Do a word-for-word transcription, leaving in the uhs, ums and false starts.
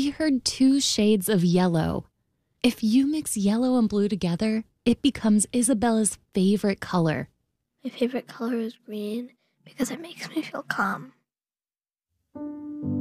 we heard two shades of yellow. If you mix yellow and blue together, it becomes Isabella's favorite color. My favorite color is green because it makes me feel calm.